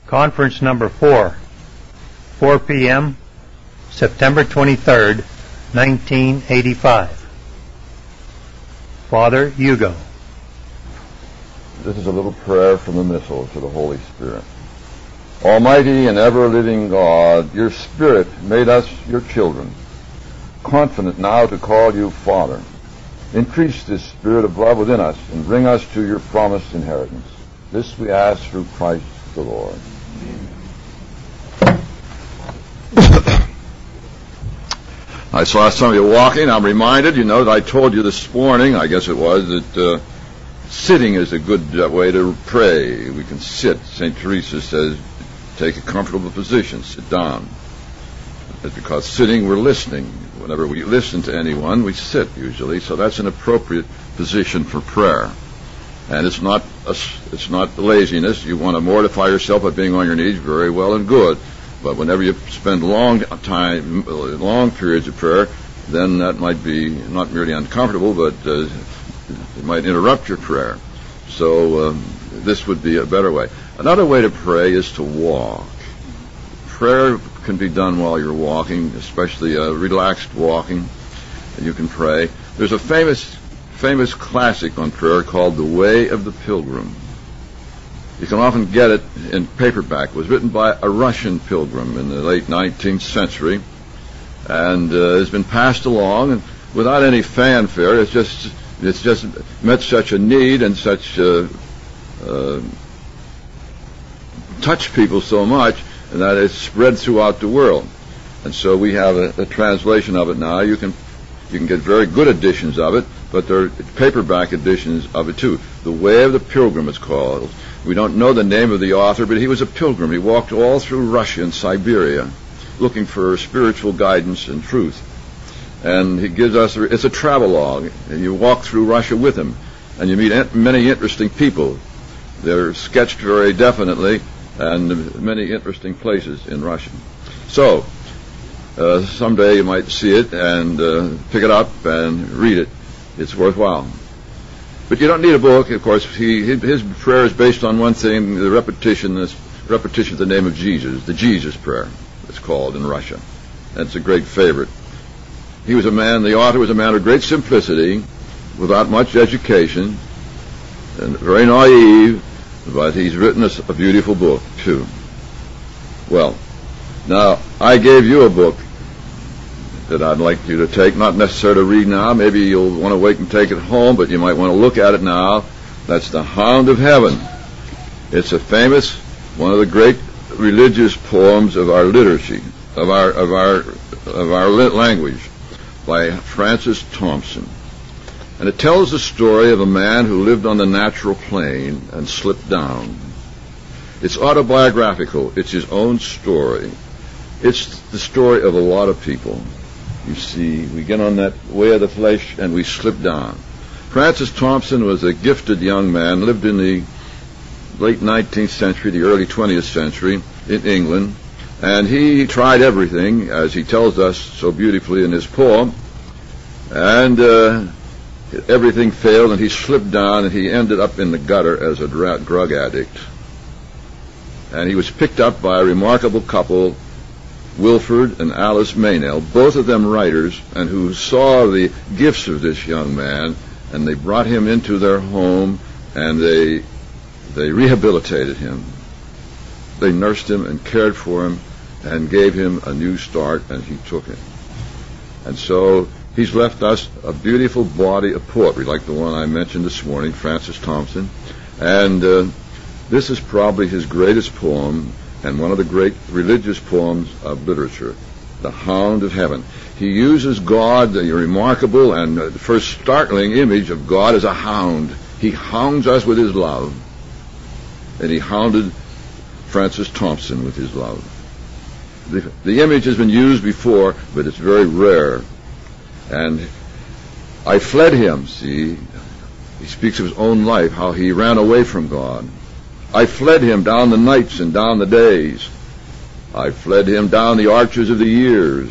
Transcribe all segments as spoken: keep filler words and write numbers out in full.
Conference number four, four p.m., September twenty-third, nineteen eighty-five. Father Hugo. This is a little prayer from the Missal to the Holy Spirit. Almighty and ever-living God, your Spirit made us your children, confident now to call you Father. Increase this spirit of love within us and bring us to your promised inheritance. This we ask through Christ the Lord. I saw some of you walking. I'm reminded, you know, that I told you this morning, I guess it was, that uh, sitting is a good uh, way to pray. We can sit. Saint Teresa says, take a comfortable position, sit down. It's because sitting, we're listening. Whenever we listen to anyone, we sit usually, so that's an appropriate position for prayer. And it's not a, it's not laziness. You want to mortify yourself by being on your knees, very well and good. But whenever you spend long time, long periods of prayer, then that might be not merely uncomfortable, but uh, it might interrupt your prayer. So um, this would be a better way. Another way to pray is to walk. Prayer can be done while you're walking, especially uh, relaxed walking. And you can pray. There's a famous, famous classic on prayer called "The Way of the Pilgrim." You can often get it in paperback. It was written by a Russian pilgrim in the late nineteenth century, and uh, has been passed along, and without any fanfare. It's just it's just met such a need and such uh, uh, touched people so much that it's spread throughout the world. And so we have a, a translation of it now. You can you can get very good editions of it, but there are paperback editions of it too. "The Way of the Pilgrim" it's called. We don't know the name of the author, but he was a pilgrim. He walked all through Russia and Siberia looking for spiritual guidance and truth. And he gives us, it's a travelogue. And you walk through Russia with him, and you meet many interesting people. They're sketched very definitely, and many interesting places in Russia. So, uh, someday you might see it and uh, pick it up and read it. It's worthwhile. But you don't need a book, of course. He, his prayer is based on one thing, the repetition, this repetition of the name of Jesus, the Jesus prayer, it's called in Russia. That's a great favorite. He was a man, the author was a man of great simplicity, without much education, and very naive, but he's written us a beautiful book, too. Well, now, I gave you a book that I'd like you to take, not necessarily to read now. Maybe you'll want to wait and take it home, but you might want to look at it now. That's The Hound of Heaven. It's a famous, one of the great religious poems of our liturgy, of our of our of our language, by Francis Thompson. And it tells the story of a man who lived on the natural plane and slipped down. It's autobiographical. It's his own story. It's the story of a lot of people. You see, we get on that way of the flesh and we slip down. Francis Thompson was a gifted young man, lived in the late nineteenth century, the early twentieth century in England, and he tried everything, as he tells us so beautifully in his poem, and uh, everything failed, and he slipped down, and he ended up in the gutter as a drug addict. And he was picked up by a remarkable couple, Wilfred and Alice Meynell, both of them writers, and who saw the gifts of this young man, and they brought him into their home, and they they rehabilitated him. They nursed him and cared for him and gave him a new start, and he took it. And so he's left us a beautiful body of poetry, like the one I mentioned this morning, Francis Thompson. And uh, this is probably his greatest poem, and one of the great religious poems of literature, The Hound of Heaven. He uses God, the remarkable and uh, first startling image of God as a hound. He hounds us with his love. And he hounded Francis Thompson with his love. The, the image has been used before, but it's very rare. And I fled him, see. He speaks of his own life, how he ran away from God. I fled him down the nights and down the days. I fled him down the arches of the years.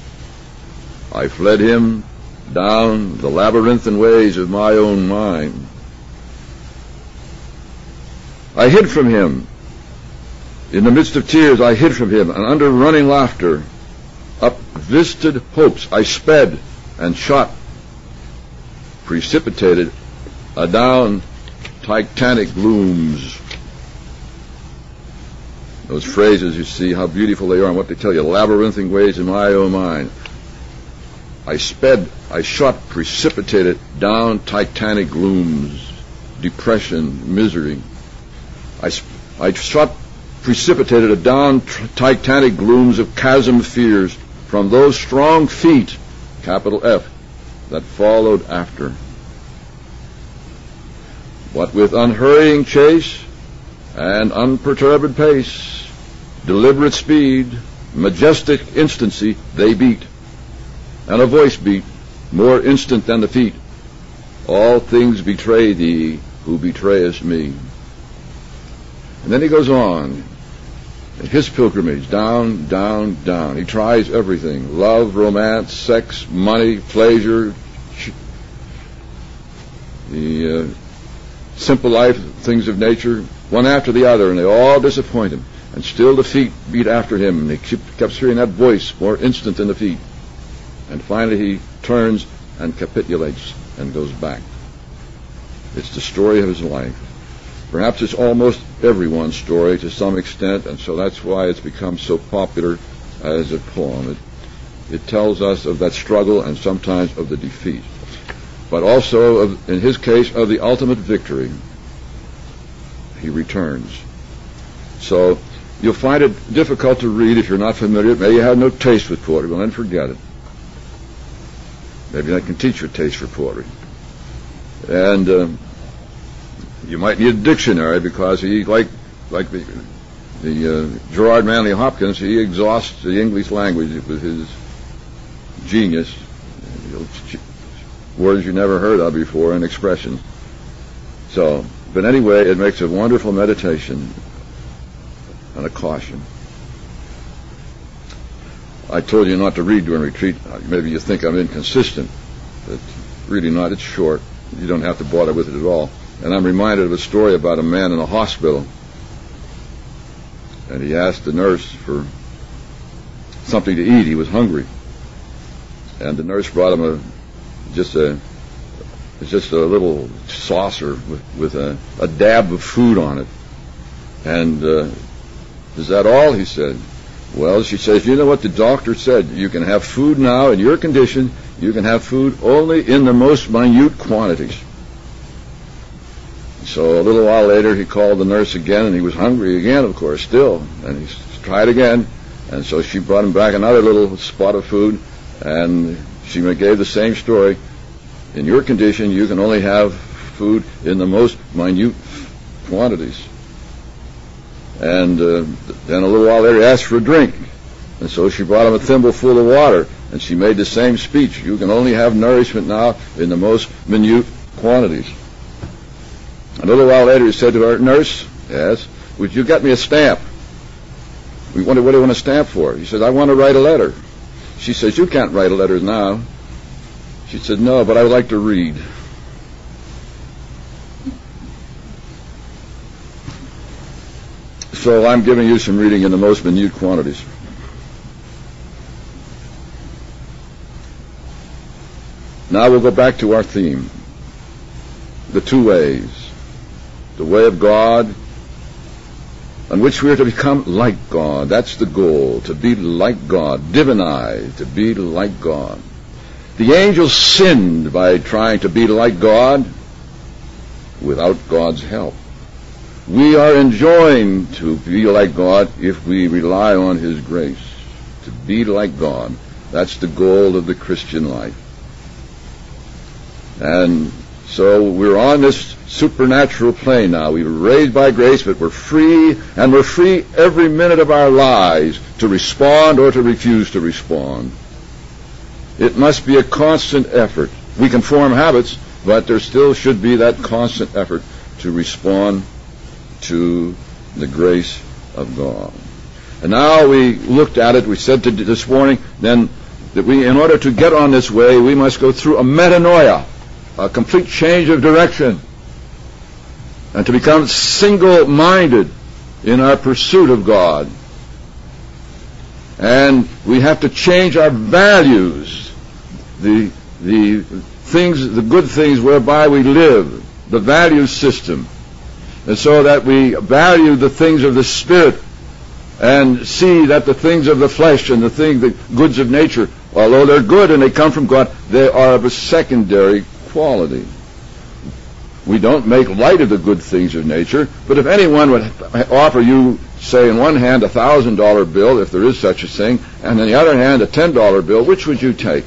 I fled him down the labyrinthine ways of my own mind. I hid from him In the midst of tears, I hid from him, and under running laughter, up visited hopes, I sped and shot, precipitated adown titanic glooms. Those phrases, you see how beautiful they are and what they tell you. Labyrinthine ways in my own mind. I sped, I shot, precipitated down titanic glooms, depression, misery. I, I shot, precipitated down t- titanic glooms of chasm fears from those strong feet, capital F, that followed after. But with unhurrying chase and unperturbed pace, deliberate speed, majestic instancy, they beat, and a voice beat, more instant than the feet. All things betray thee, who betrayest me. And then he goes on, his pilgrimage, down, down, down. He tries everything, love, romance, sex, money, pleasure, the uh, simple life, things of nature, one after the other, and they all disappoint him. And still the feet beat after him, and he kept, kept hearing that voice, more instant than the feet. And finally he turns and capitulates and goes back. It's the story of his life. Perhaps it's almost everyone's story to some extent, and so that's why it's become so popular as a poem. It, it tells us of that struggle and sometimes of the defeat, but also, of, in his case, of the ultimate victory. He returns. So you'll find it difficult to read if you're not familiar. Maybe you have no taste with poetry, well then forget it. Maybe I can teach you a taste for poetry. And uh, you might need a dictionary, because he, like like the, the uh, Gerard Manley Hopkins, he exhausts the English language with his genius. Words you never heard of before and expressions. So, but anyway, it makes a wonderful meditation and a caution. I told you not to read during retreat. Maybe you think I'm inconsistent, but really not. It's short. You don't have to bother with it at all. And I'm reminded of a story about a man in a hospital, and he asked the nurse for something to eat. He was hungry, and the nurse brought him a just a just a little saucer with, with a, a dab of food on it. And uh, is that all? He said. Well, she says, you know what the doctor said? You can have food now in your condition. You can have food only in the most minute quantities. So a little while later, he called the nurse again, and he was hungry again, of course, still. And he tried again, and so she brought him back another little spot of food, and she gave the same story. In your condition, you can only have food in the most minute quantities. And uh, then a little while later, he asked for a drink. And so she brought him a thimble full of water, and she made the same speech. You can only have nourishment now in the most minute quantities. A little while later, he said to her, nurse, yes, would you get me a stamp? We wondered, what do you want a stamp for? He said, I want to write a letter. She says, you can't write a letter now. She said, no, but I would like to read. So I'm giving you some reading in the most minute quantities. Now we'll go back to our theme. The two ways. The way of God, on which we are to become like God. That's the goal, to be like God, divinized, to be like God. The angels sinned by trying to be like God without God's help. We are enjoined to be like God if we rely on His grace. To be like God. That's the goal of the Christian life. And so we're on this supernatural plane now. We were raised by grace, but we're free, and we're free every minute of our lives to respond or to refuse to respond. It must be a constant effort. We can form habits, but there still should be that constant effort to respond to the grace of God. And now we looked at it, we said to this morning then that we, in order to get on this way, we must go through a metanoia, a complete change of direction, and to become single-minded in our pursuit of God. And we have to change our values, the the things, the good things whereby we live, the value system, and so that we value the things of the Spirit and see that the things of the flesh and the things, the goods of nature, although they're good and they come from God, they are of a secondary quality. We don't make light of the good things of nature, but if anyone would offer you, say, in one hand a thousand dollar bill, if there is such a thing, and in the other hand a ten dollar bill, which would you take?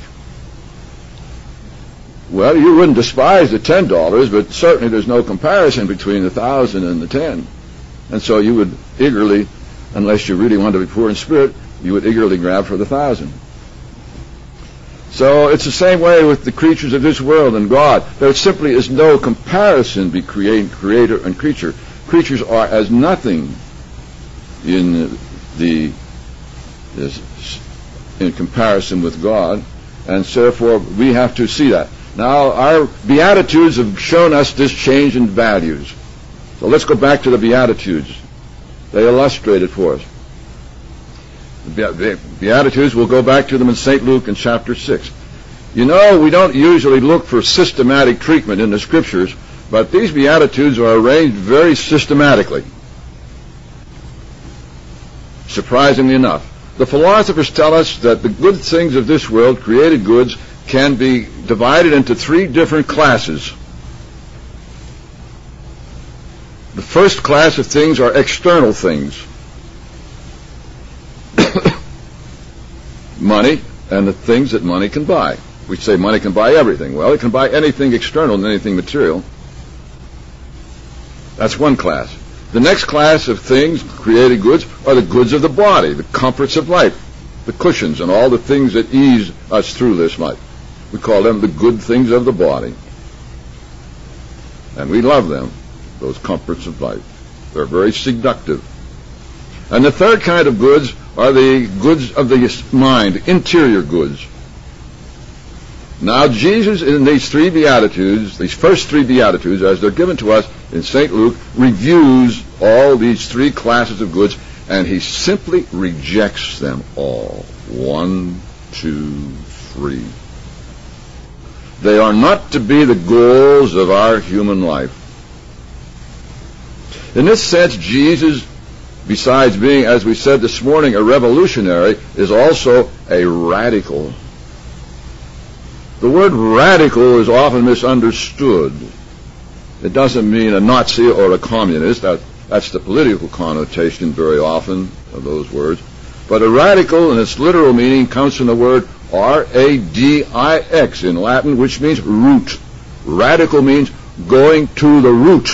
Well, you wouldn't despise the ten dollars, but certainly there's no comparison between the thousand and the ten. And so you would eagerly, unless you really wanted to be poor in spirit, you would eagerly grab for the thousand. So it's the same way with the creatures of this world and God. There simply is no comparison between creator and creature. Creatures are as nothing in the in comparison with God, and therefore we have to see that. Now, our Beatitudes have shown us this change in values. So let's go back to the Beatitudes. They illustrate it for us. The Beatitudes, we'll go back to them in Saint Luke in chapter six. You know, we don't usually look for systematic treatment in the Scriptures, but these Beatitudes are arranged very systematically. Surprisingly enough. The philosophers tell us that the good things of this world, created goods, can be divided into three different classes. The first class of things are external things. Money and the things that money can buy. We say money can buy everything. Well, it can buy anything external and anything material. That's one class. The next class of things, created goods, are the goods of the body, the comforts of life, the cushions and all the things that ease us through this life. We call them the good things of the body. And we love them, those comforts of life. They're very seductive. And the third kind of goods are the goods of the mind, interior goods. Now, Jesus, in these three Beatitudes, these first three Beatitudes, as they're given to us in Saint Luke, reviews all these three classes of goods, and he simply rejects them all. One, two, three. They are not to be the goals of our human life. In this sense, Jesus, besides being, as we said this morning, a revolutionary, is also a radical. The word radical is often misunderstood. It doesn't mean a Nazi or a communist. That, that's the political connotation very often of those words. But a radical in its literal meaning comes from the word R A D I X in Latin, which means root. Radical means going to the root.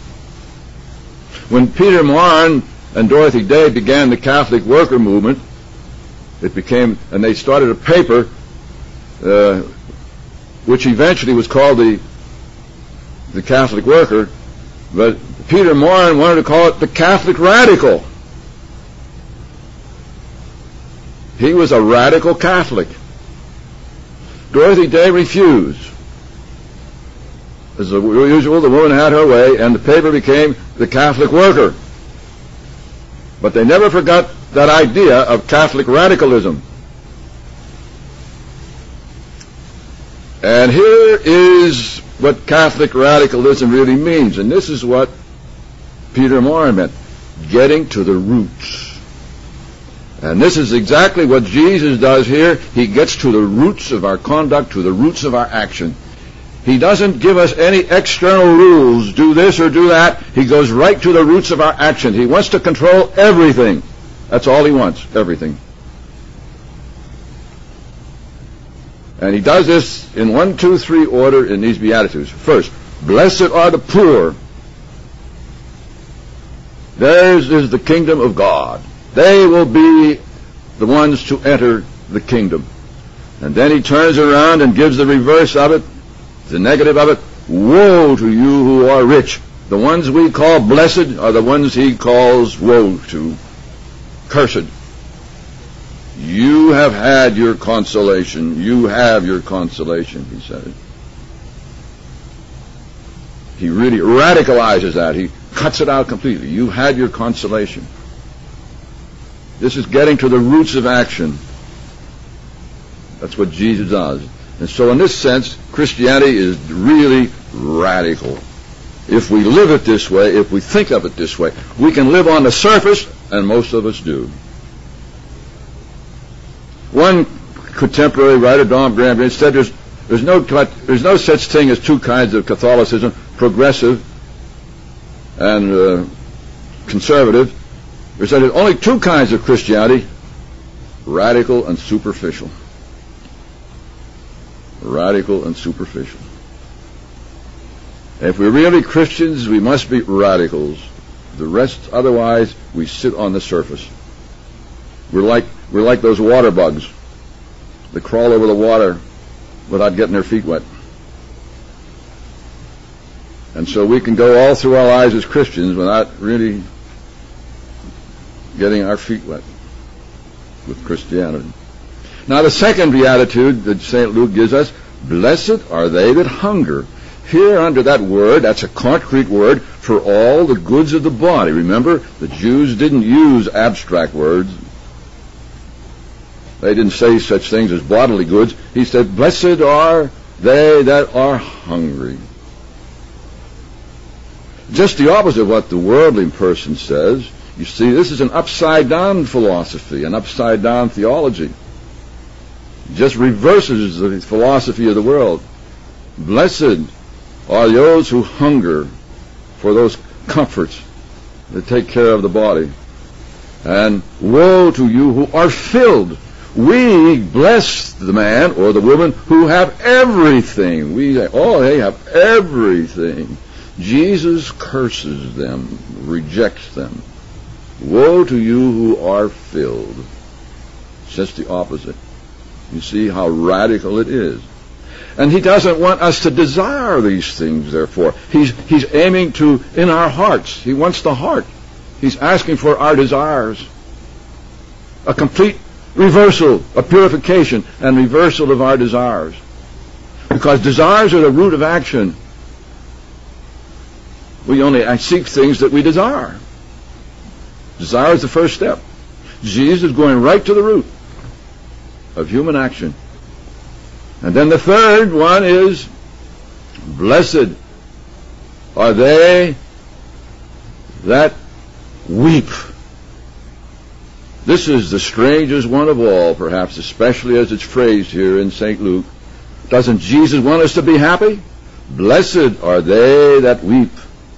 When Peter Marn and Dorothy Day began the Catholic worker movement, it became, and they started a paper, uh, which eventually was called the the Catholic Worker, but Peter Marn wanted to call it the Catholic Radical. He was a radical Catholic. Dorothy Day refused. As usual, the woman had her way, and the paper became the Catholic Worker. But they never forgot that idea of Catholic radicalism. And here is what Catholic radicalism really means, and this is what Peter Marn meant, getting to the roots. And this is exactly what Jesus does here. He gets to the roots of our conduct, to the roots of our action. He doesn't give us any external rules, do this or do that. He goes right to the roots of our action. He wants to control everything. That's all he wants, everything. And he does this in one, two, three order in these Beatitudes. First, blessed are the poor. Theirs is the kingdom of God. They will be the ones to enter the kingdom. And then he turns around and gives the reverse of it, the negative of it. Woe to you who are rich. The ones we call blessed are the ones he calls woe to, cursed. You have had your consolation. You have your consolation, he said. He really radicalizes that. He cuts it out completely. You had your consolation. This is getting to the roots of action. That's what Jesus does. And so in this sense, Christianity is really radical. If we live it this way, if we think of it this way, we can live on the surface, and most of us do. One contemporary writer, Don Graham, said there's, there's, no, there's no such thing as two kinds of Catholicism, progressive and uh, conservative. There's only two kinds of Christianity, radical and superficial. Radical and superficial. If we're really Christians, we must be radicals. The rest, otherwise, we sit on the surface. We're like we're like those water bugs that crawl over the water without getting their feet wet. And so we can go all through our lives as Christians without really getting our feet wet with Christianity. Now the second beatitude that Saint Luke gives us, blessed are they that hunger. Here under that word, that's a concrete word for all the goods of the body. Remember, the Jews didn't use abstract words. They didn't say such things as bodily goods. He said, blessed are they that are hungry. Just the opposite of what the worldly person says. You see, this is an upside-down philosophy, an upside-down theology. It just reverses the philosophy of the world. Blessed are those who hunger for those comforts that take care of the body. And woe to you who are filled. We bless the man or the woman who have everything. We say, oh, they have everything. Jesus curses them, rejects them. Woe to you who are filled. It's just the opposite. You see how radical it is. And he doesn't want us to desire these things, therefore. He's, he's aiming to, in our hearts. He wants the heart. He's asking for our desires. A complete reversal, a purification and reversal of our desires. Because desires are the root of action. We only seek things that we desire. Desire is the first step. Jesus is going right to the root of human action. And then the third one is, blessed are they that weep. This is the strangest one of all, perhaps, especially as it's phrased here in Saint Luke. Doesn't Jesus want us to be happy? Blessed are they that weep.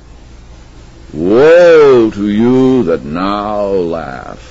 Woe to you that now laugh.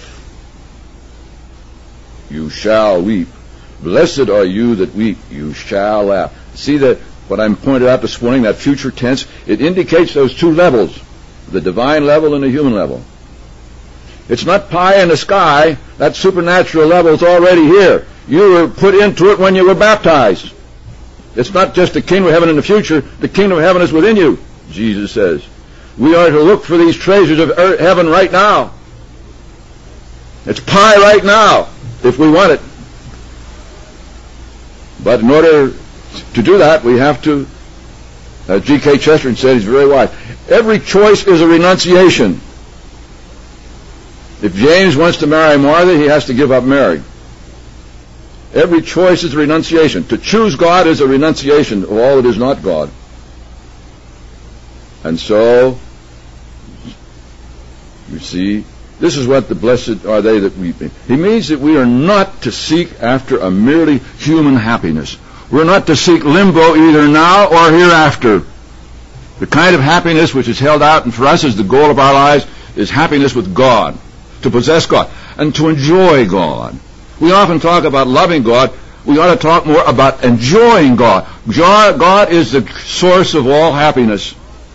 You shall weep. Blessed are you that weep. You shall laugh. See that what I'm pointed out this morning, that future tense, it indicates those two levels, the divine level and the human level. It's not pie in the sky. That supernatural level is already here. You were put into it when you were baptized. It's not just the kingdom of heaven in the future. The kingdom of heaven is within you, Jesus says. We are to look for these treasures of earth, heaven right now. It's pie right now, if we want it. But in order to do that, we have to, as G K Chesterton said, he's very wise, every choice is a renunciation. If James wants to marry Martha, he has to give up Mary. Every choice is a renunciation. To choose God is a renunciation of all that is not God. And so, you see, this is what the blessed are they that weep. He means that we are not to seek after a merely human happiness. We're not to seek limbo either now or hereafter. The kind of happiness which is held out and for us is the goal of our lives is happiness with God, to possess God, and to enjoy God. We often talk about loving God. We ought to talk more about enjoying God. God is the source of all happiness.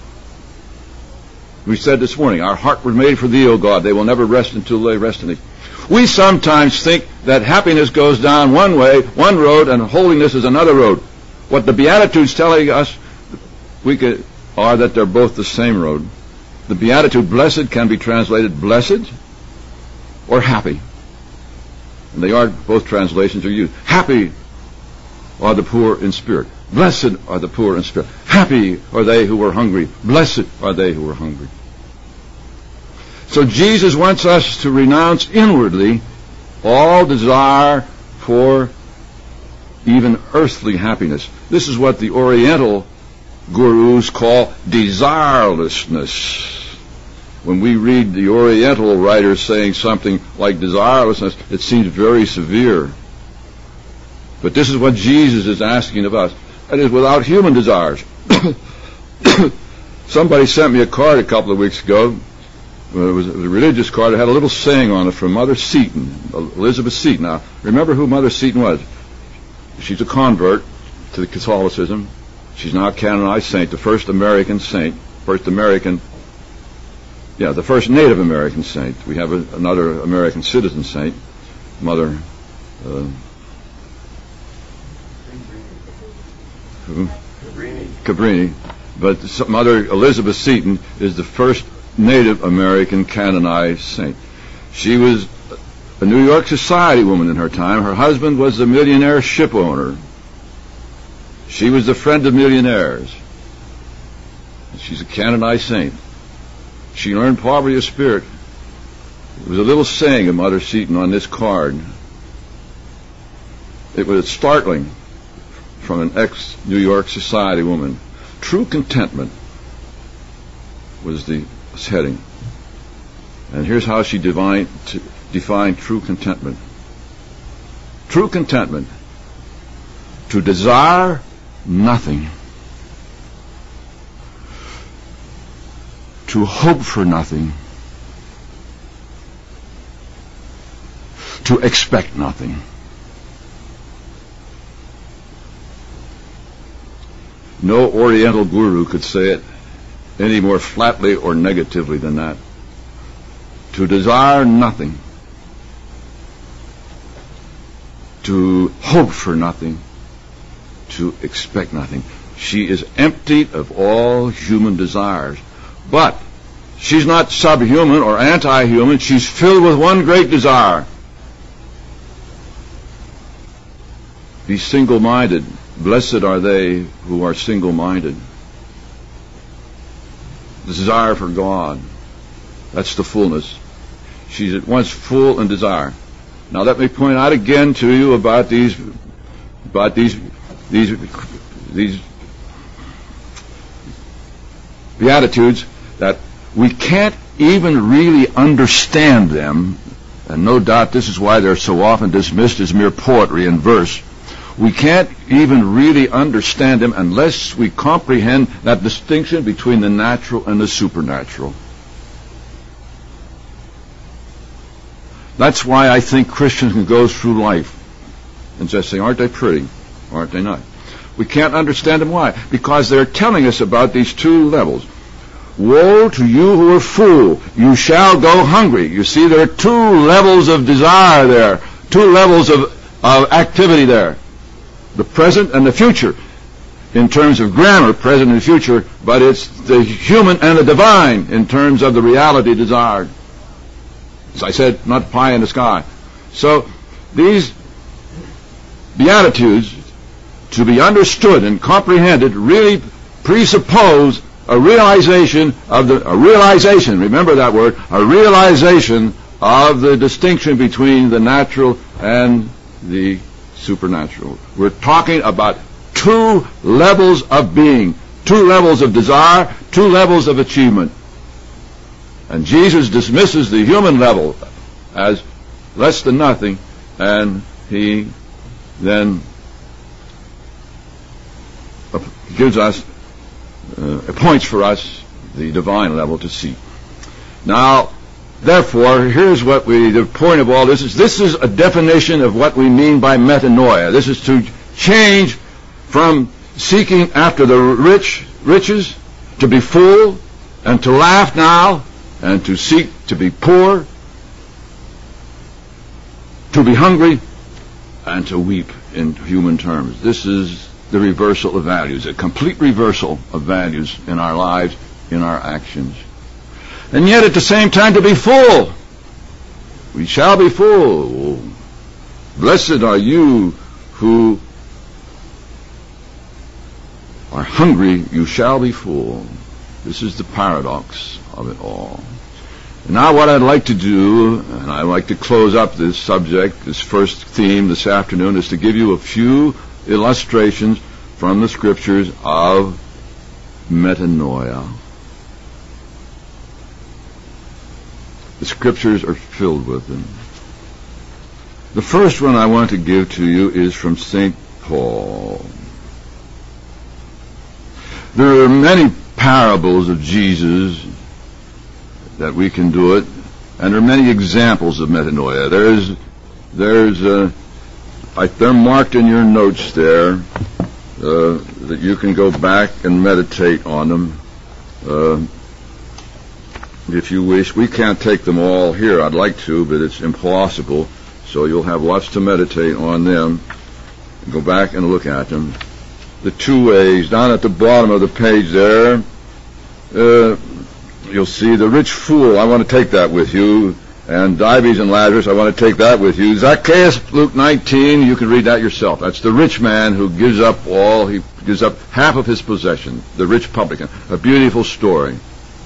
We said this morning, our heart was made for thee, O God. They will never rest until they rest in thee. We sometimes think that happiness goes down one way, one road, and holiness is another road. What the Beatitudes telling us we could, are that they're both the same road. The Beatitude blessed can be translated blessed or happy. And they are, both translations are used. Happy are the poor in spirit. Blessed are the poor in spirit. Happy are they who are hungry. Blessed are they who are hungry. So Jesus wants us to renounce inwardly all desire for even earthly happiness. This is what the Oriental gurus call desirelessness. When we read the Oriental writers saying something like desirelessness, it seems very severe. But this is what Jesus is asking of us. That is, without human desires. Somebody sent me a card a couple of weeks ago. It was a religious card. It had a little saying on it from Mother Seton, Elizabeth Seton. Now, remember who Mother Seton was? She's a convert to Catholicism. She's now a canonized saint, the first American saint, first American, yeah, the first Native American saint. We have a, another American citizen saint, Mother uh, Cabrini. Cabrini. But Mother Elizabeth Seton is the first Native American canonized saint. She was a New York society woman in her time. Her husband was a millionaire ship owner. She was the friend of millionaires. She's a canonized saint. She learned poverty of spirit. There was a little saying of Mother Seton on this card. It was startling from an ex-New York society woman. True contentment was the heading. And here's how she defined, defined true contentment. True contentment, to desire nothing, to hope for nothing, to expect nothing. No Oriental guru could say it any more flatly or negatively than that. To desire nothing, to hope for nothing, to expect nothing. She is emptied of all human desires. But she's not subhuman or anti-human. She's filled with one great desire. Be single-minded. Blessed are they who are single-minded. The desire for God. That's the fullness. She's at once full in desire. Now let me point out again to you about these, about these, these, these Beatitudes, that we can't even really understand them, and no doubt this is why they're so often dismissed as mere poetry and verse. We can't even really understand them unless we comprehend that distinction between the natural and the supernatural. That's why I think Christians can go through life and just say, aren't they pretty? Aren't they not? We can't understand them. Why? Because they're telling us about these two levels. Woe to you who are full, you shall go hungry. You see, there are two levels of desire there, two levels of, of activity there. The present and the future. In terms of grammar, present and future, but it's the human and the divine in terms of the reality desired. As I said, not pie in the sky. So these Beatitudes, to be understood and comprehended, really presuppose a realization of the, a realization, remember that word, a realization of the distinction between the natural and the supernatural. We're talking about two levels of being, two levels of desire, two levels of achievement. And Jesus dismisses the human level as less than nothing, and he then gives us, uh, appoints for us the divine level to seek. Now, therefore, here's what we, the point of all this is, this is a definition of what we mean by metanoia. This is to change from seeking after the rich, riches, to be full, and to laugh now, and to seek to be poor, to be hungry, and to weep in human terms. This is the reversal of values, a complete reversal of values in our lives, in our actions. And yet at the same time to be full. We shall be full. Blessed are you who are hungry, you shall be full. This is the paradox of it all. Now what I'd like to do, and I'd like to close up this subject, this first theme this afternoon, is to give you a few illustrations from the Scriptures of metanoia. The Scriptures are filled with them. The first one I want to give to you is from Saint Paul. There are many parables of Jesus that we can do it, and there are many examples of metanoia. There's, there's, uh, I, they're marked in your notes there, uh, that you can go back and meditate on them, uh, if you wish. We can't take them all here. I'd like to, but it's impossible. So you'll have lots to meditate on them. Go back and look at them. The two ways, down at the bottom of the page there, uh, you'll see the rich fool. I want to take that with you. And Dives and Lazarus, I want to take that with you. Zacchaeus, Luke nineteen, you can read that yourself. That's the rich man who gives up all, he gives up half of his possession, the rich publican. A beautiful story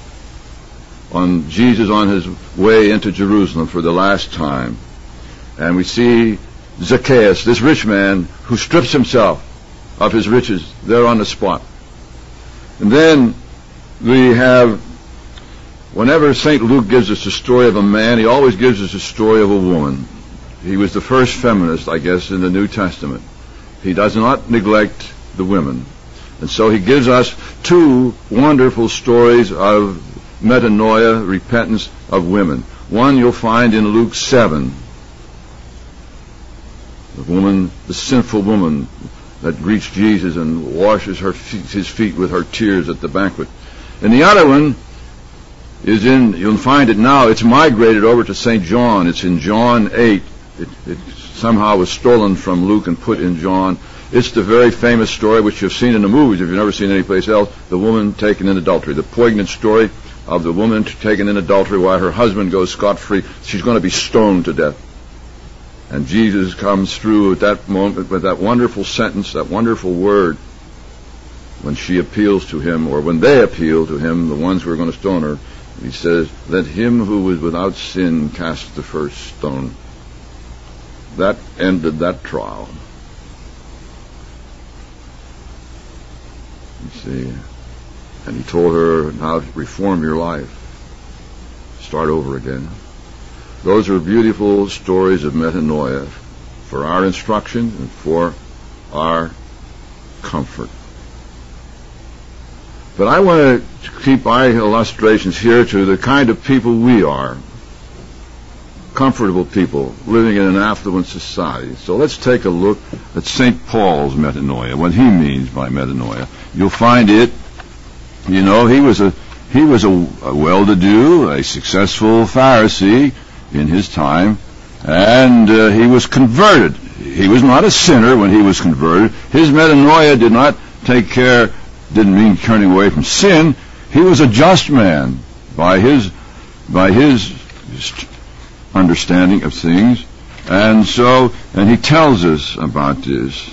on Jesus on his way into Jerusalem for the last time. And we see Zacchaeus, this rich man, who strips himself of his riches there on the spot. And then we have, whenever Saint Luke gives us a story of a man, he always gives us a story of a woman. He was the first feminist, I guess, in the New Testament. He does not neglect the women. And so he gives us two wonderful stories of metanoia, repentance of women. One you'll find in Luke seven. The woman, the sinful woman that greets Jesus and washes her feet, his feet with her tears at the banquet. And the other one is in, you'll find it now, it's migrated over to Saint John. It's in John eight. It, it somehow was stolen from Luke and put in John. It's the very famous story which you've seen in the movies, if you've never seen it anyplace else, the woman taken in adultery. The poignant story of the woman taken in adultery while her husband goes scot-free. She's going to be stoned to death. And Jesus comes through at that moment with that wonderful sentence, that wonderful word, when she appeals to him, or when they appeal to him, the ones who are going to stone her. He says, "Let him who was without sin cast the first stone." That ended that trial. You see. And he told her, now reform your life. Start over again. Those are beautiful stories of metanoia for our instruction and for our comfort. But I want to keep my illustrations here to the kind of people we are. Comfortable people living in an affluent society. So let's take a look at Saint Paul's metanoia, what he means by metanoia. You'll find it, you know, he was a he was a, a well-to-do, a successful Pharisee in his time, and uh, he was converted. He was not a sinner when he was converted. His metanoia did not take care, didn't mean turning away from sin. He was a just man by his by his understanding of things, and so and he tells us about this.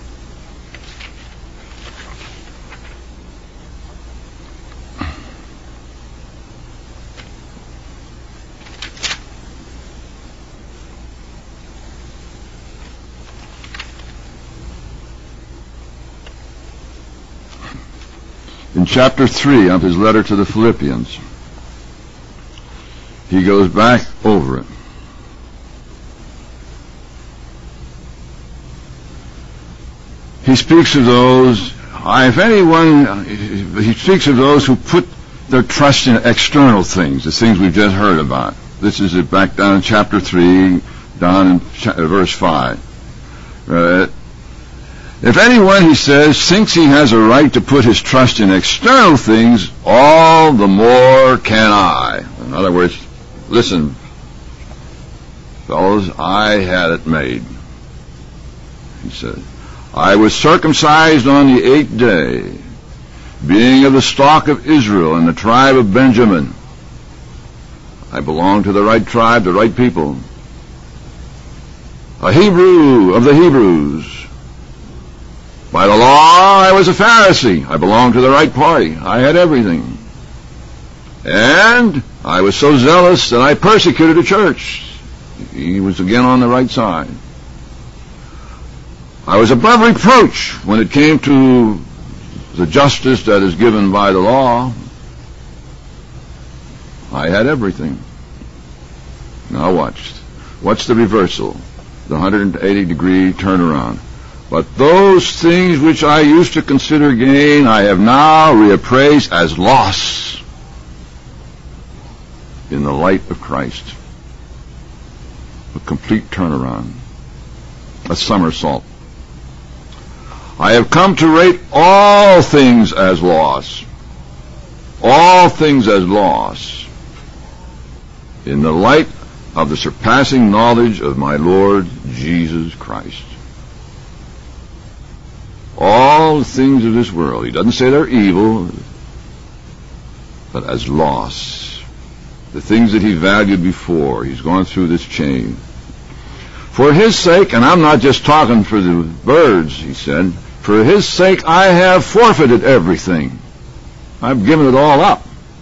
In chapter three of his letter to the Philippians, he goes back over it. He speaks of those, if anyone, he speaks of those who put their trust in external things, the things we've just heard about. This is it back down in chapter three, down in verse five. Uh, If anyone, he says, thinks he has a right to put his trust in external things, all the more can I. In other words, listen, fellows, I had it made. He said, I was circumcised on the eighth day, being of the stock of Israel and the tribe of Benjamin. I belong to the right tribe, the right people. A Hebrew of the Hebrews. By the law, I was a Pharisee. I belonged to the right party. I had everything. And I was so zealous that I persecuted the church. He was again on the right side. I was above reproach when it came to the justice that is given by the law. I had everything. Now watch. What's the reversal? The one hundred eighty degree turnaround. But those things which I used to consider gain, I have now reappraised as loss in the light of Christ. A complete turnaround. A somersault. I have come to rate all things as loss. All things as loss. In the light of the surpassing knowledge of my Lord Jesus Christ. All the things of this world, he doesn't say they're evil, but as loss. The things that he valued before, he's gone through this chain. For his sake, and I'm not just talking for the birds, he said, for his sake I have forfeited everything. I've given it all up.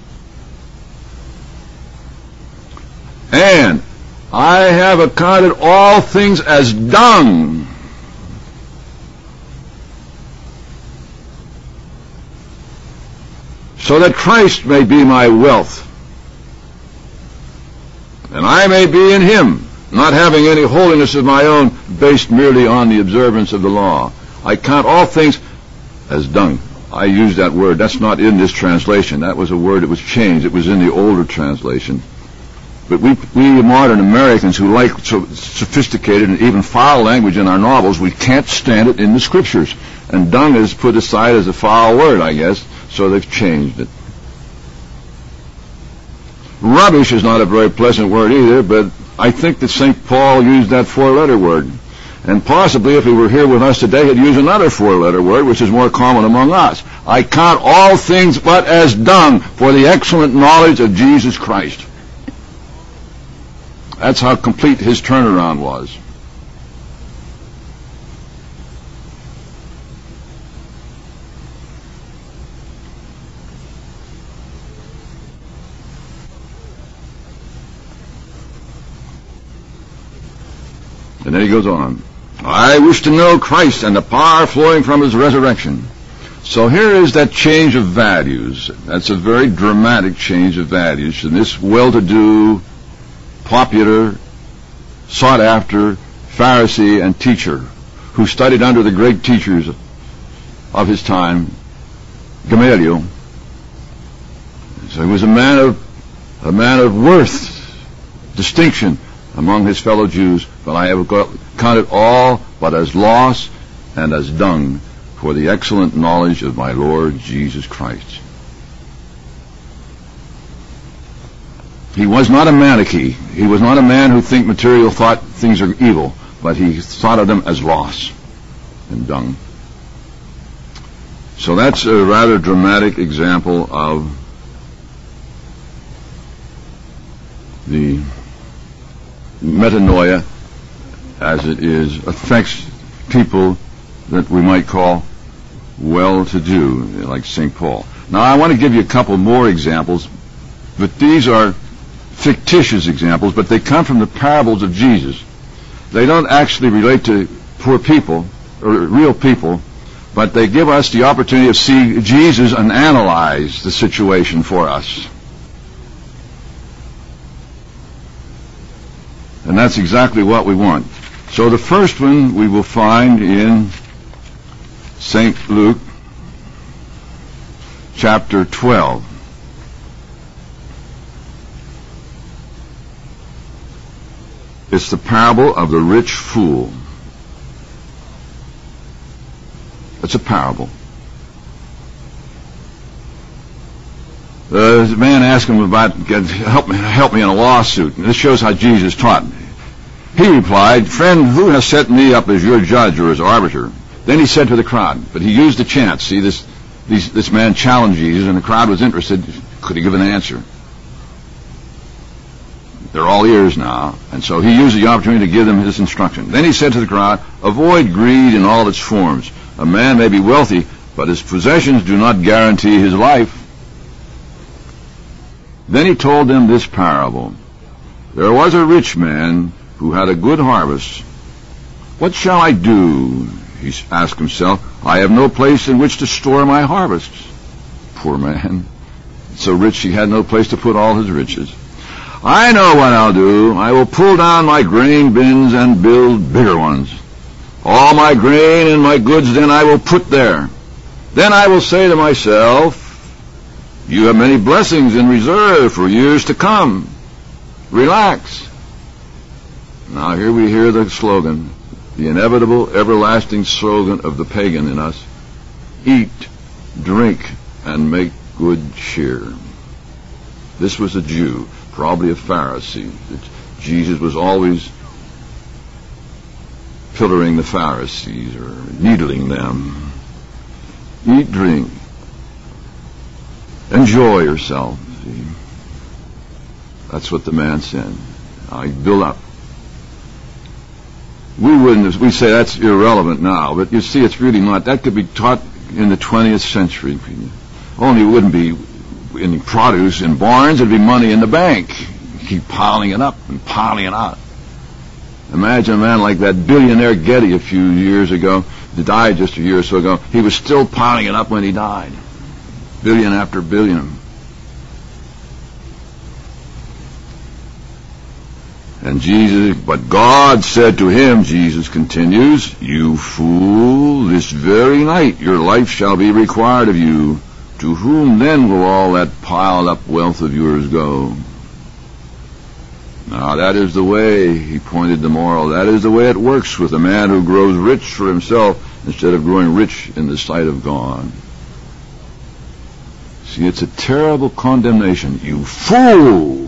And I have accounted all things as dung, so that Christ may be my wealth, and I may be in him, not having any holiness of my own, based merely on the observance of the law. I count all things as dung. I use that word. That's not in this translation. That was a word that was changed. It was in the older translation. But we, we modern Americans who like so sophisticated and even foul language in our novels, we can't stand it in the scriptures. And dung is put aside as a foul word, I guess, so they've changed it. Rubbish is not a very pleasant word either, but I think that Saint Paul used that four-letter word. And possibly if he were here with us today, he'd use another four-letter word, which is more common among us. I count all things but as dung for the excellent knowledge of Jesus Christ. That's how complete his turnaround was. And then he goes on. I wish to know Christ and the power flowing from his resurrection. So here is that change of values. That's a very dramatic change of values. And this well-to-do, popular, sought-after Pharisee and teacher who studied under the great teachers of his time, Gamaliel. So he was a man of a man of worth, distinction among his fellow Jews, but I have counted all but as loss and as dung for the excellent knowledge of my Lord Jesus Christ. He was not a Manichee. He was not a man who think material thought things are evil, but he thought of them as loss and dung. So that's a rather dramatic example of the metanoia, as it is, affects people that we might call well-to-do, like Saint Paul. Now, I want to give you a couple more examples, but these are fictitious examples, but they come from the parables of Jesus. They don't actually relate to poor people, or real people, but they give us the opportunity to see Jesus and analyze the situation for us. And that's exactly what we want. So the first one we will find in Saint Luke, chapter twelve. It's the parable of the rich fool. It's a parable. Uh, the man asked him about, help me, help me in a lawsuit. And this shows how Jesus taught. He replied, friend, who has set me up as your judge or as arbiter? Then he said to the crowd, but he used the chance. See, this, these, this man challenged Jesus, and the crowd was interested. Could he give an answer? They're all ears now. And so he used the opportunity to give them his instruction. Then he said to the crowd, avoid greed in all its forms. A man may be wealthy, but his possessions do not guarantee his life. Then he told them this parable. There was a rich man who had a good harvest. What shall I do? He asked himself. I have no place in which to store my harvest. Poor man. So rich he had no place to put all his riches. I know what I'll do. I will pull down my grain bins and build bigger ones. All my grain and my goods then I will put there. Then I will say to myself, you have many blessings in reserve for years to come. Relax. Now here we hear the slogan, the inevitable, everlasting slogan of the pagan in us. Eat, drink, and make good cheer. This was a Jew, probably a Pharisee. Jesus was always pillaring the Pharisees or needling them. Eat, drink. Enjoy yourself. See? That's what the man said. I build up. We wouldn't, we say that's irrelevant now, but you see it's really not. That could be taught in the twentieth century. Only it wouldn't be in produce in barns, it'd be money in the bank. Keep piling it up and piling it out. Imagine a man like that billionaire Getty a few years ago, he died just a year or so ago. He was still piling it up when he died. Billion after billion. And Jesus, but God said to him, Jesus continues, you fool, this very night your life shall be required of you. To whom then will all that piled up wealth of yours go? Now that is the way, he pointed the moral, that is the way it works with a man who grows rich for himself instead of growing rich in the sight of God. See, it's a terrible condemnation. You fool!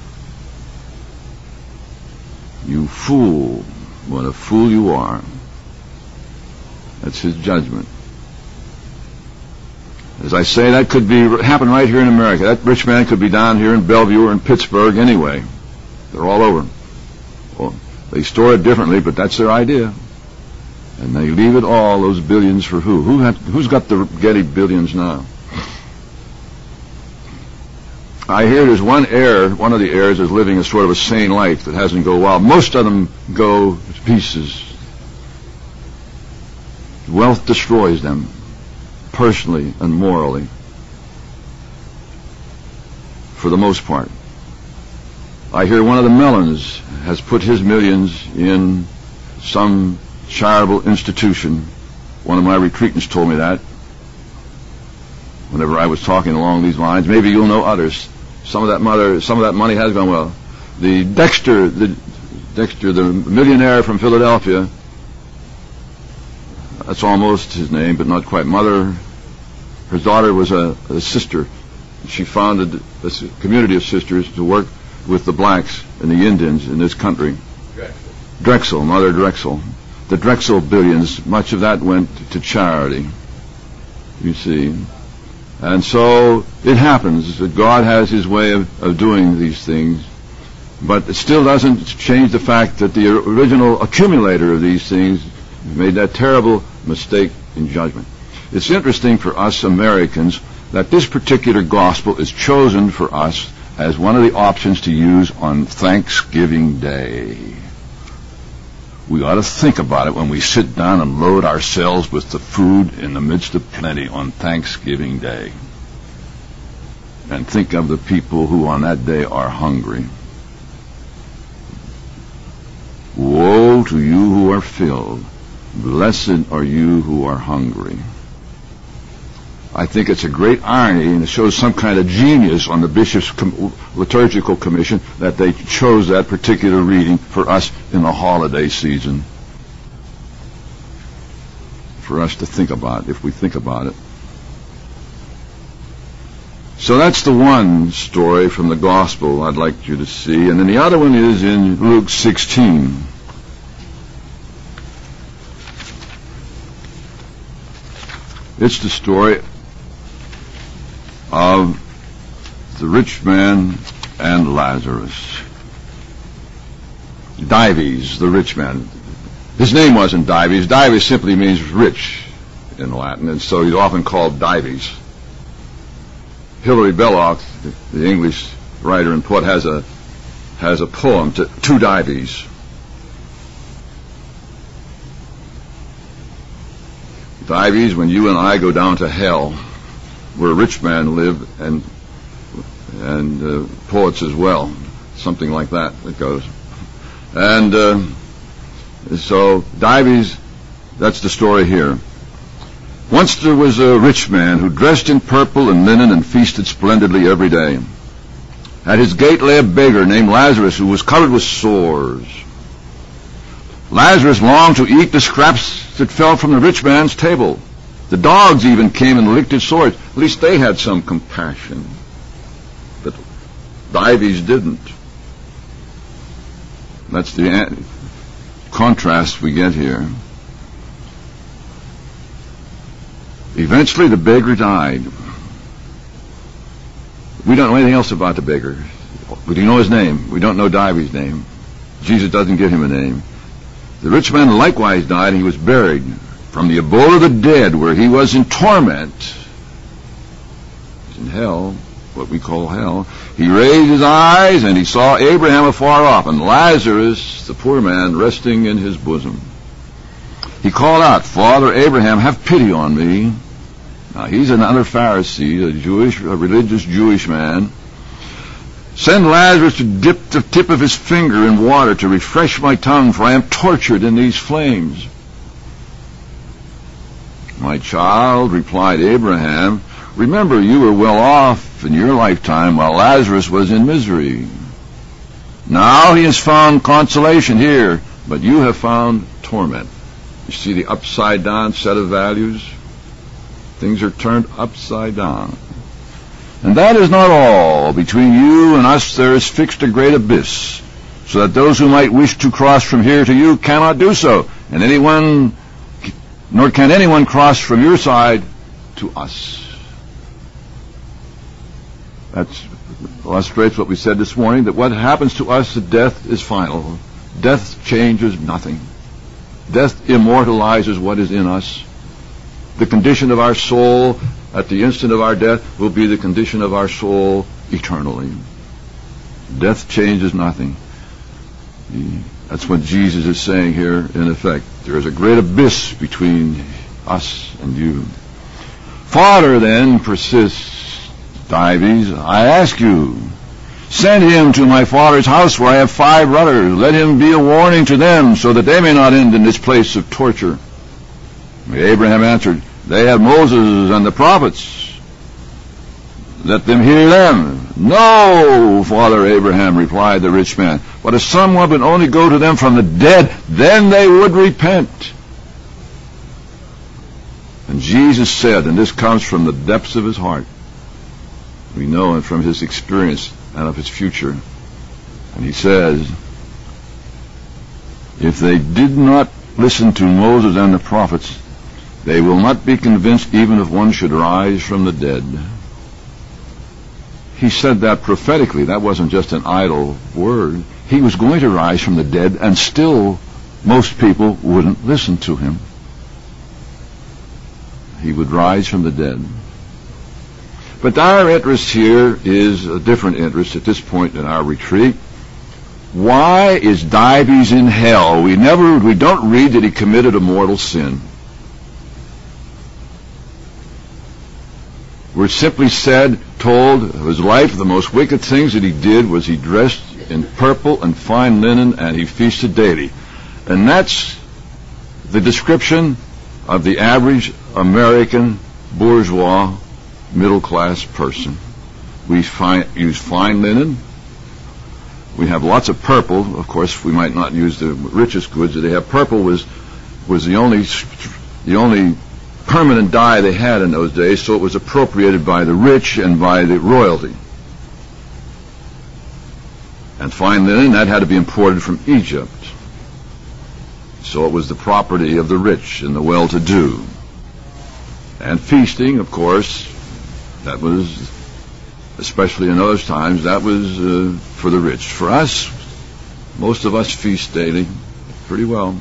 You fool. What a fool you are. That's his judgment. As I say, that could be happen right here in America. That rich man could be down here in Bellevue or in Pittsburgh anyway. They're all over. Well, they store it differently, but that's their idea. And they leave it all, those billions, for who? Who had, who's got the Getty billions now? I hear there's one heir, one of the heirs is living a sort of a sane life that hasn't go wild. Most of them go to pieces. Wealth destroys them, personally and morally, for the most part. I hear one of the Mellons has put his millions in some charitable institution. One of my retreatants told me that whenever I was talking along these lines. Maybe you'll know others. Some of that mother, some of that money has gone well. The Dexter, the Dexter, the millionaire from Philadelphia, that's almost his name, but not quite. Mother, her daughter was a, a sister. She founded a community of sisters to work with the blacks and the Indians in this country. Drexel. Drexel, Mother Drexel. The Drexel billions, much of that went to charity, you see. And so it happens that God has his way of, of doing these things, but it still doesn't change the fact that the original accumulator of these things made that terrible mistake in judgment. It's interesting for us Americans that this particular gospel is chosen for us as one of the options to use on Thanksgiving Day. We ought to think about it when we sit down and load ourselves with the food in the midst of plenty on Thanksgiving Day. And think of the people who on that day are hungry. Woe to you who are filled. Blessed are you who are hungry. I think it's a great irony, and it shows some kind of genius on the Bishop's com- Liturgical Commission that they chose that particular reading for us in the holiday season. For us to think about, if we think about it. So that's the one story from the Gospel I'd like you to see. And then the other one is in Luke sixteen. It's the story of the rich man and Lazarus. Dives, the rich man. His name wasn't Dives. Dives simply means rich in Latin, and so he's often called Dives. Hilary Belloc, the English writer and poet, has a has a poem to to Dives. Dives, when you and I go down to hell, where a rich man lived, and and uh, poets as well, something like that it goes. And uh, so Dives, that's the story here. Once there was a rich man who dressed in purple and linen and feasted splendidly every day. At his gate lay a beggar named Lazarus, who was covered with sores. Lazarus longed to eat the scraps that fell from the rich man's table. The dogs even came and licked his sores. At least they had some compassion. But Dives didn't. That's the an- contrast we get here. Eventually the beggar died. We don't know anything else about the beggar. We do know his name. We don't know Dives' name. Jesus doesn't give him a name. The rich man likewise died, and he was buried. From the abode of the dead, where he was in torment, in hell, what we call hell, he raised his eyes, and he saw Abraham afar off, and Lazarus, the poor man, resting in his bosom. He called out, "Father Abraham, have pity on me." Now, he's another Pharisee, a Jewish, a religious Jewish man. "Send Lazarus to dip the tip of his finger in water to refresh my tongue, for I am tortured in these flames." "My child," replied Abraham, "remember you were well off in your lifetime while Lazarus was in misery. Now he has found consolation here, but you have found torment." You see the upside down set of values? Things are turned upside down. "And that is not all. Between you and us there is fixed a great abyss, so that those who might wish to cross from here to you cannot do so, and anyone, nor can anyone cross from your side to us." That illustrates what we said this morning, that what happens to us at death is final. Death changes nothing. Death immortalizes what is in us. The condition of our soul at the instant of our death will be the condition of our soul eternally. Death changes nothing. That's what Jesus is saying here, in effect. There is a great abyss between us and you. "Father, then," persists Dives, "I ask you, send him to my father's house, where I have five brothers. Let him be a warning to them, so that they may not end in this place of torture." Abraham answered, "They have Moses and the prophets. Let them hear them." "No, Father Abraham," replied the rich man, "but if someone would only go to them from the dead, then they would repent." And Jesus said, and this comes from the depths of his heart, we know it from his experience and of his future, and he says, "If they did not listen to Moses and the prophets, they will not be convinced even if one should rise from the dead." He said that prophetically. That wasn't just an idle word. He was going to rise from the dead, and still most people wouldn't listen to him. He would rise from the dead. But our interest here is a different interest at this point in our retreat. Why is Dives in hell? We never, we don't read that he committed a mortal sin. We're simply said, told of his life, the most wicked things that he did was he dressed in purple and fine linen, and he feasted daily. And that's the description of the average American bourgeois middle-class person. We find, use fine linen. We have lots of purple. Of course, we might not use the richest goods that they have. Purple was was the only the only permanent dye they had in those days, so it was appropriated by the rich and by the royalty. And fine linen, that had to be imported from Egypt. So it was the property of the rich and the well-to-do. And feasting, of course, that was, especially in those times, that was uh, for the rich. For us, most of us feast daily pretty well.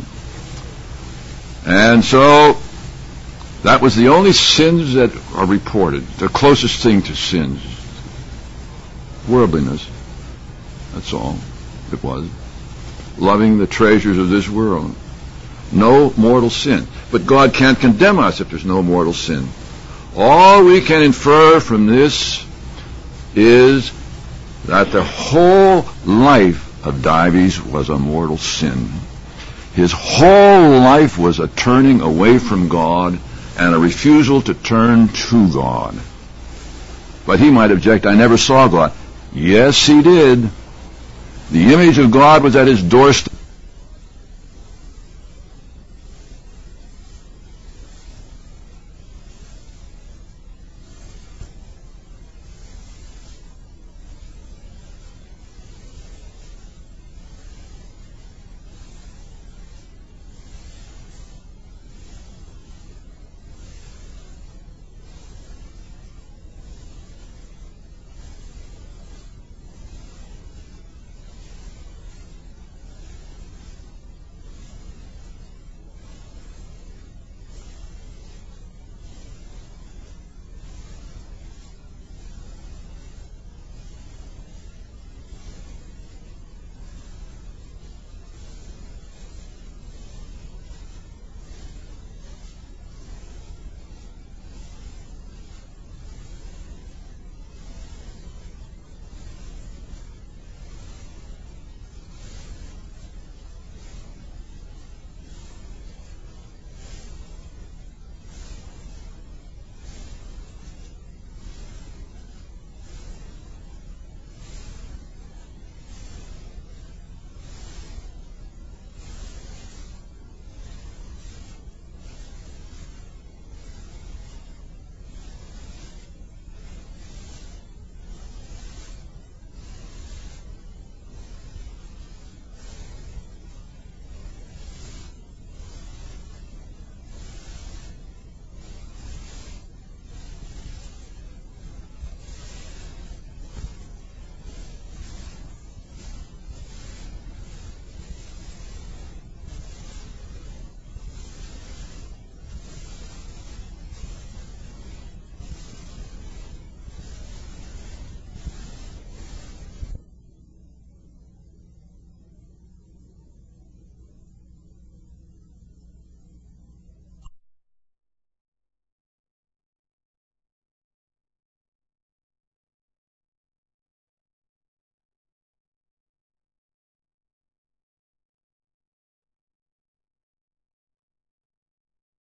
And so that was the only sins that are reported, the closest thing to sins. Worldliness. That's all it was. Loving the treasures of this world. No mortal sin. But God can't condemn us if there's no mortal sin. All we can infer from this is that the whole life of Dives was a mortal sin. His whole life was a turning away from God and a refusal to turn to God. But he might object, I never saw God. Yes, he did. The image of God was at his doorstep.